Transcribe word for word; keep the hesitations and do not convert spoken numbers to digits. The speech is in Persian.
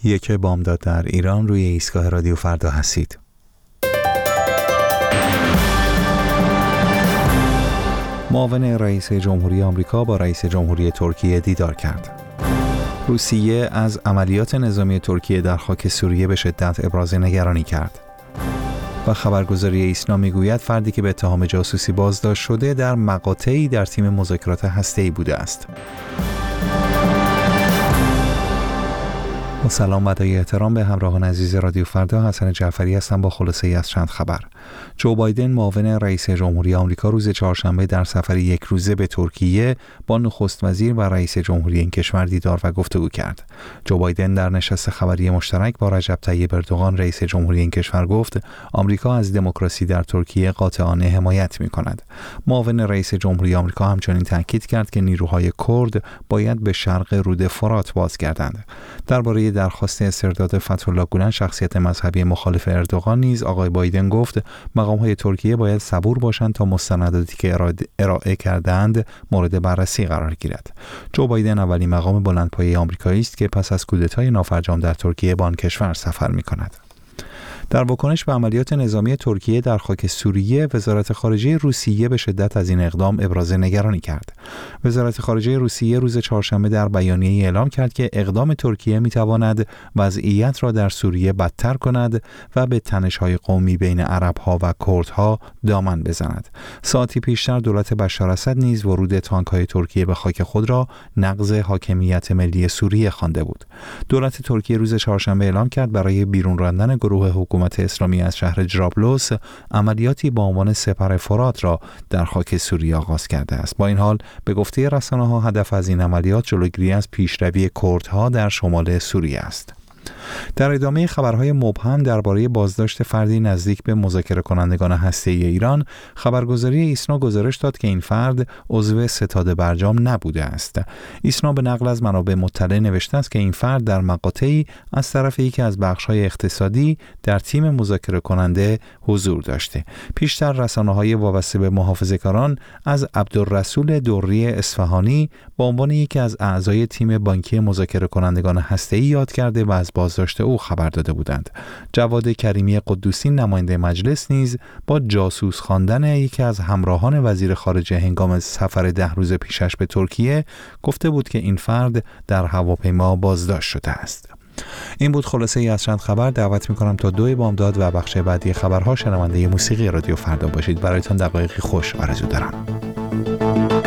یک بامداد در ایران روی ایستگاه رادیو فردا هستید. معاون رئیس جمهوری آمریکا با رئیس جمهوری ترکیه دیدار کرد. روسیه از عملیات نظامی ترکیه در خاک سوریه به شدت ابراز نگرانی کرد. و خبرگزاری ایسنا میگوید فردی که به اتهام جاسوسی بازداشت شده در مقاطعی در تیم مذاکرات هسته‌ای بوده است. با سلام و ادای احترام به همراهان عزیز رادیو فردا، حسن جعفری هستم با خلاصه ای از چند خبر. جو بایدن معاون رئیس جمهوری آمریکا روز چهارشنبه در سفری یک روزه به ترکیه با نخست وزیر و رئیس جمهوری این کشور دیدار و گفتگو کرد. جو بایدن در نشست خبری مشترک با رجب طیب اردوغان رئیس جمهوری این کشور گفت آمریکا از دموکراسی در ترکیه قاطعانه حمایت می‌کند. معاون رئیس جمهوری آمریکا همچنین تاکید کرد که نیروهای کرد باید به شرق رود فرات بازگردند. درباره درخواست استرداد فتح‌الله گولن، شخصیت مذهبی مخالف اردوغان، نیز آقای بایدن گفت مقام‌های ترکیه باید صبور باشند تا مستنداتی که ارائه کردند مورد بررسی قرار گیرد. جو بایدن اولین مقام بلندپایه آمریکایی است که پس از کودتای نافرجام در ترکیه به آن کشور سفر می‌کند. در واکنش به عملیات نظامی ترکیه در خاک سوریه، وزارت خارجه روسیه به شدت از این اقدام ابراز نگرانی کرد. وزارت خارجه روسیه روز چهارشنبه در بیانیه‌ای اعلام کرد که اقدام ترکیه می‌تواند وضعیت را در سوریه بدتر کند و به تنش‌های قومی بین عرب‌ها و کردها دامن بزند. ساعتی پیشتر دولت بشار اسد نیز ورود تانک‌های ترکیه به خاک خود را نقض حاکمیت ملی سوریه خوانده بود. دولت ترکیه روز چهارشنبه اعلام کرد برای بیرون راندن گروه حکومت اسلامی از شهر جرابلس عملیاتی با عنوان سپر فرات را در خاک سوریه آغاز کرده است. با این حال به گفته رسانه‌ها هدف از این عملیات جلوگیری از پیشروی کردها در شمال سوریه است. در ادامه خبرهای مبهم درباره بازداشت فردی نزدیک به مذاکره کنندگان هسته‌ای ایران، خبرگزاری ایسنا گزارش داد که این فرد عضو ستاد برجام نبوده است. ایسنا به نقل از منابع مطلع نوشته است که این فرد در مقاطعی از طرف یکی از بخش‌های اقتصادی در تیم مذاکره کننده حضور داشته. پیشتر رسانه‌های وابسته به محافظه‌کاران از عبدالرسول دوری اصفهانی به عنوان یکی از اعضای تیم بانکی مذاکره کنندگان هسته‌ای یاد کرده و از بازداشت او خبر داده بودند. جواد کریمی قدوسی نماینده مجلس نیز با جاسوس خواندن یکی از همراهان وزیر خارجه هنگام سفر ده روز پیشش به ترکیه گفته بود که این فرد در هواپیما بازداشت شده است. این بود خلاصه ای از چند خبر. دعوت می‌کنم تا دو بامداد و بخش بعدی خبرها شنونده موسیقی رادیو فردا باشید. برایتان دقایقی خوش آرزو دارم.